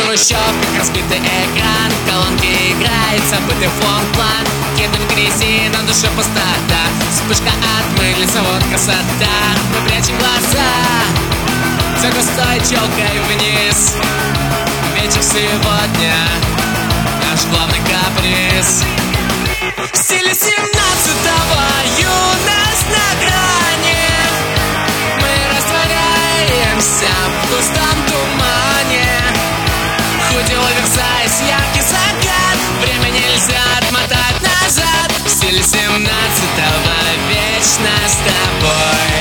хрущевках разбитый экран, колонки играет забытый фон-план. Кеды в грязи, на душе пустота, вспышка отмылится, вот красота. Мы прячем глаза за густой челкой вниз. Вечер сегодня наш главный каприз. В стиле 17-го юность на грани. Мы растворяемся в густом тумане. Худи оверсайз, яркий закат. Время нельзя отмотать назад. В стиле 17-го вечно с тобой.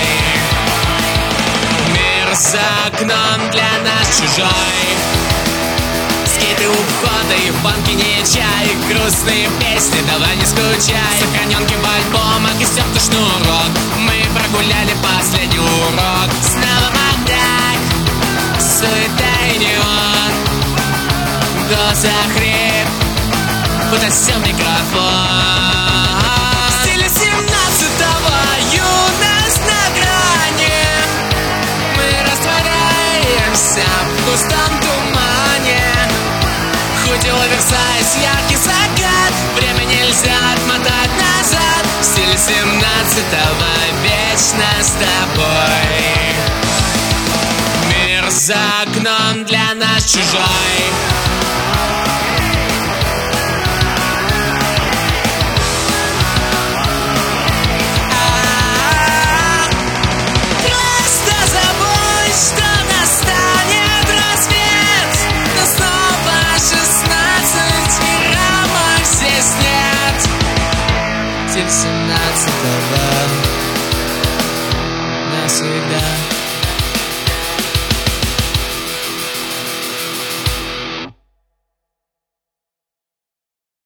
Мир за окном для нас чужой. Скейты у входа и в банке не чай. Грустные песни, давай не скучай. Сохраненки в альбомах и стертый шнурок. Мы прогуляли последний урок. Снова макдак, суета и неон. Доза хрип, будто всем микрофон. В стиле 17-го юность на грани. Мы растворяемся в густом тумане. Худи оверсайз, яркий закат. Время нельзя отмотать назад. В стиле 17-го вечно с тобой. Мир за окном для нас чужой. Стиль 17-го навсегда.